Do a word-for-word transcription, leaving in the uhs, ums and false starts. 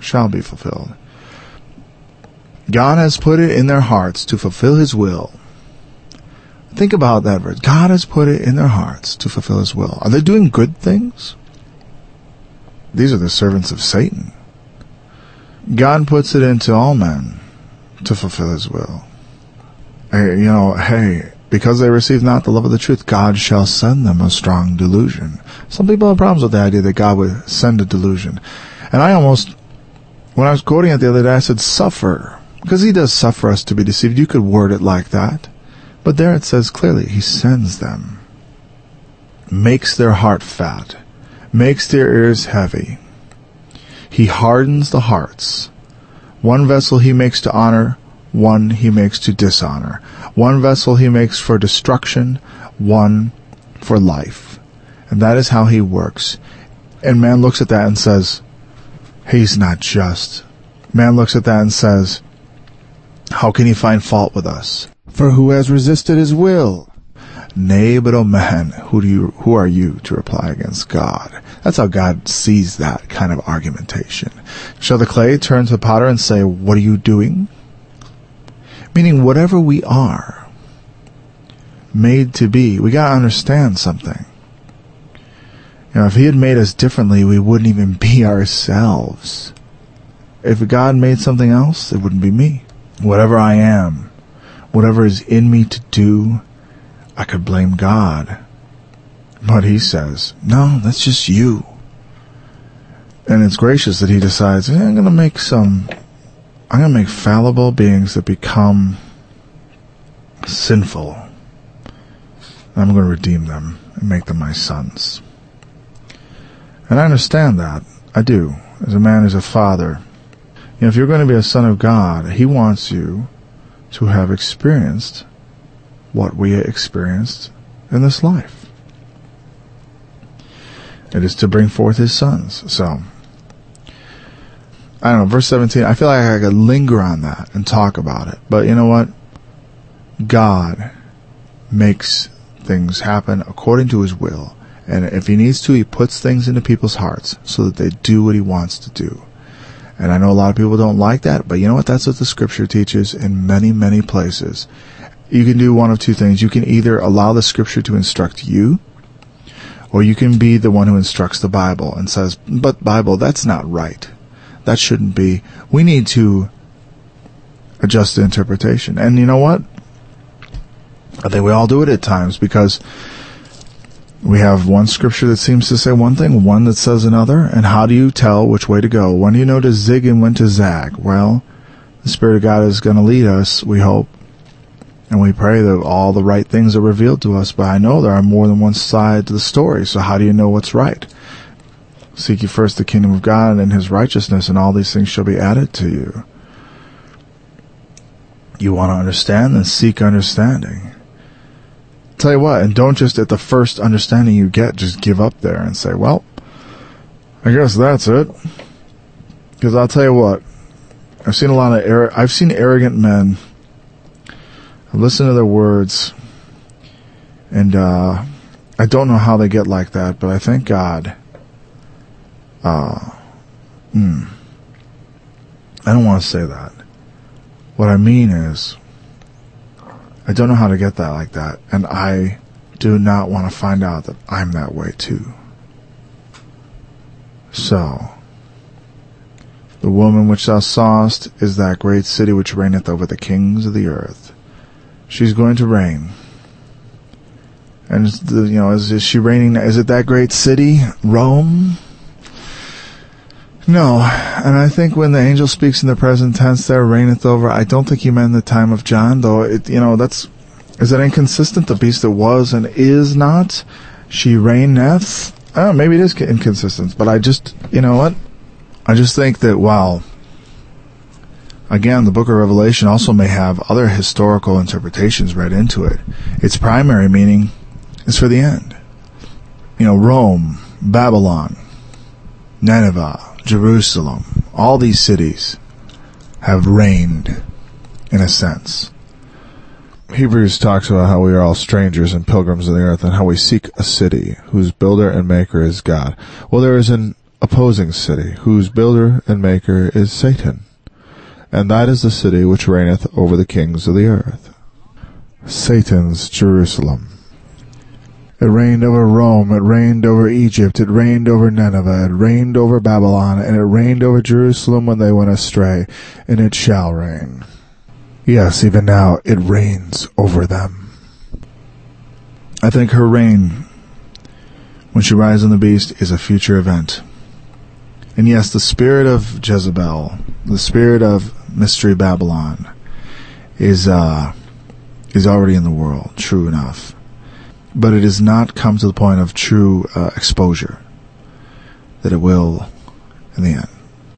shall be fulfilled. God has put it in their hearts to fulfill His will. Think about that verse. God has put it in their hearts to fulfill His will. Are they doing good things? These are the servants of Satan. God puts it into all men to fulfill His will. Hey, you know, hey, because they receive not the love of the truth, God shall send them a strong delusion. Some people have problems with the idea that God would send a delusion. And I almost, when I was quoting it the other day, I said suffer. Because He does suffer us to be deceived. You could word it like that. But there it says clearly, He sends them. Makes their heart fat. Makes their ears heavy. He hardens the hearts. One vessel He makes to honor, one He makes to dishonor. One vessel He makes for destruction, one for life. And that is how He works. And man looks at that and says, He's not just. Man looks at that and says, how can He find fault with us? For who has resisted His will? Nay, but O man, who do you, who are you to reply against God? That's how God sees that kind of argumentation. Shall the clay turn to the potter and say, what are you doing? Meaning, whatever we are made to be, we gotta understand something. You know, if He had made us differently, we wouldn't even be ourselves. If God made something else, it wouldn't be me. Whatever I am, whatever is in me to do, I could blame God. But He says, no, that's just you. And it's gracious that He decides, hey, I'm going to make some, I'm going to make fallible beings that become sinful. I'm going to redeem them and make them my sons. And I understand that. I do. As a man, as a father. You know, if you're going to be a son of God, He wants you to have experienced what we experienced in this life. It is to bring forth His sons. So, I don't know, verse seventeen, I feel like I could linger on that and talk about it. But you know what? God makes things happen according to His will. And if He needs to, He puts things into people's hearts so that they do what He wants to do. And I know a lot of people don't like that, but you know what? That's what the Scripture teaches in many, many places. You can do one of two things. You can either allow the Scripture to instruct you, or you can be the one who instructs the Bible and says, but Bible, that's not right. That shouldn't be. We need to adjust the interpretation. And you know what? I think we all do it at times, because we have one Scripture that seems to say one thing, one that says another, and how do you tell which way to go? When do you know to zig and when to zag? Well, the Spirit of God is going to lead us, we hope, and we pray that all the right things are revealed to us, but I know there are more than one side to the story, so how do you know what's right? Seek ye first the kingdom of God and His righteousness, and all these things shall be added to you. You want to understand? Then seek understanding. Tell you what, and don't just at the first understanding you get, just give up there and say, well, I guess that's it. Because I'll tell you what, I've seen a lot of, ar- I've seen arrogant men. I've listened to their words, and uh, I don't know how they get like that, but I thank God. Uh, mm, I don't want to say that. What I mean is, I don't know how to get that like that, and I do not want to find out that I'm that way too. So, the woman which thou sawest is that great city which reigneth over the kings of the earth. She's going to reign. And, the, you know, is, is she reigning? Is it that great city, Rome? No. And I think when the angel speaks in the present tense there, reigneth over, I don't think he meant the time of John, though, it, you know, that's, is that inconsistent? The beast that was and is not, she reigneth? Oh, maybe it is inconsistent, but I just, you know what? I just think that, wow, again, the book of Revelation also may have other historical interpretations read into it. Its primary meaning is for the end. You know, Rome, Babylon, Nineveh, Jerusalem, all these cities have reigned, in a sense. Hebrews talks about how we are all strangers and pilgrims on the earth, and how we seek a city whose builder and maker is God. Well, there is an opposing city, whose builder and maker is Satan. And that is the city which reigneth over the kings of the earth. Satan's Jerusalem. It reigned over Rome, it reigned over Egypt, it reigned over Nineveh, it reigned over Babylon, and it reigned over Jerusalem when they went astray, and it shall reign. Yes, even now it reigns over them. I think her reign, when she rides on the beast, is a future event. And yes, the spirit of Jezebel, the spirit of Mystery Babylon, is uh, is already in the world, true enough. But it has not come to the point of true uh, exposure that it will in the end.